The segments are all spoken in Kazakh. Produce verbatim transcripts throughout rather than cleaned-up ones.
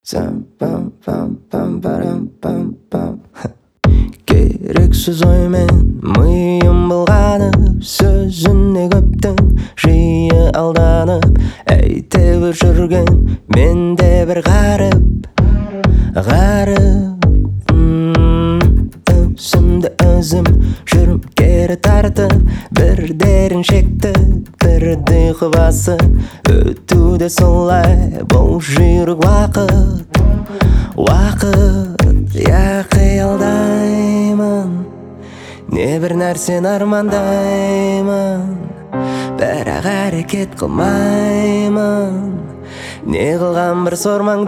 Керексіз оймен миым былғанып, сөзіне көптің жиі алданып, әйте бір жүрген менде бір ғарып, ғарып. Өзімді өзім жүрім кері тартып, бір дерін шектіп, бірді басып, өтуде солай бұл жүйрік уақыт, уақыт. Я қиялдаймын, не бір нәрсені армандаймын, бірақ әрекет қылмаймын, не қылған бір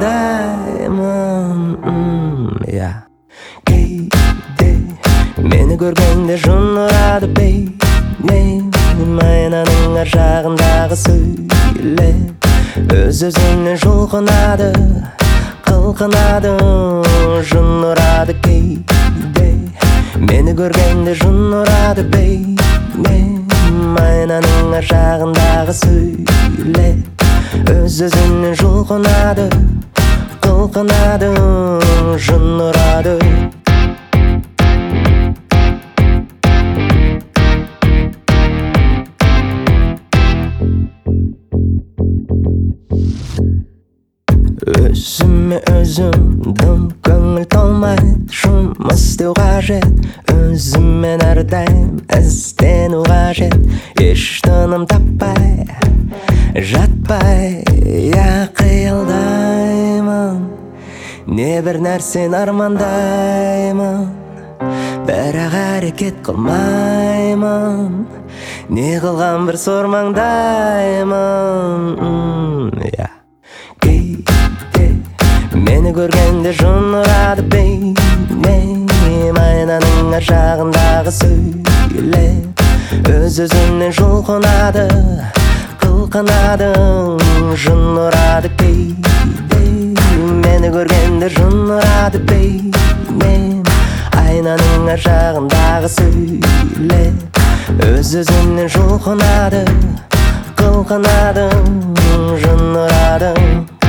сормаңдаймын. Я кейде мені көргенде жын ұрады бейнем, айнаның ар жағындағы сөйлеп, өз-өзіне жұлқынады, қылқынады, жын ұрады кейде. Мені көргенде жын ұрады бейнем, айнаның ар жағындағы сөйлеп, өз-өзіне жұлқынады, қылқынады, жын ұрады. Өзіме өзім дым көңіл толмайды, жұмыс істеу қажет, өзіммен әрдайым іздену қажет, еш тыным таппай, жатпай. Я қиялдаймын, не бір нәрсені армандаймын, бірақ әрекет қылмаймын, не қылған бір сормаңдаймын. Я мені көргенде жын ұрады бейнем, айнаның ар жағындағы сөйлеп, өз-өзіне жұлқынады, қылқынады, жын ұрады кейде. Мені көргенде жын ұрады бейнем, айнаның ар жағындағы сөйлеп, өз-өзіне жұлқынады, қылқынады, жын ұрады.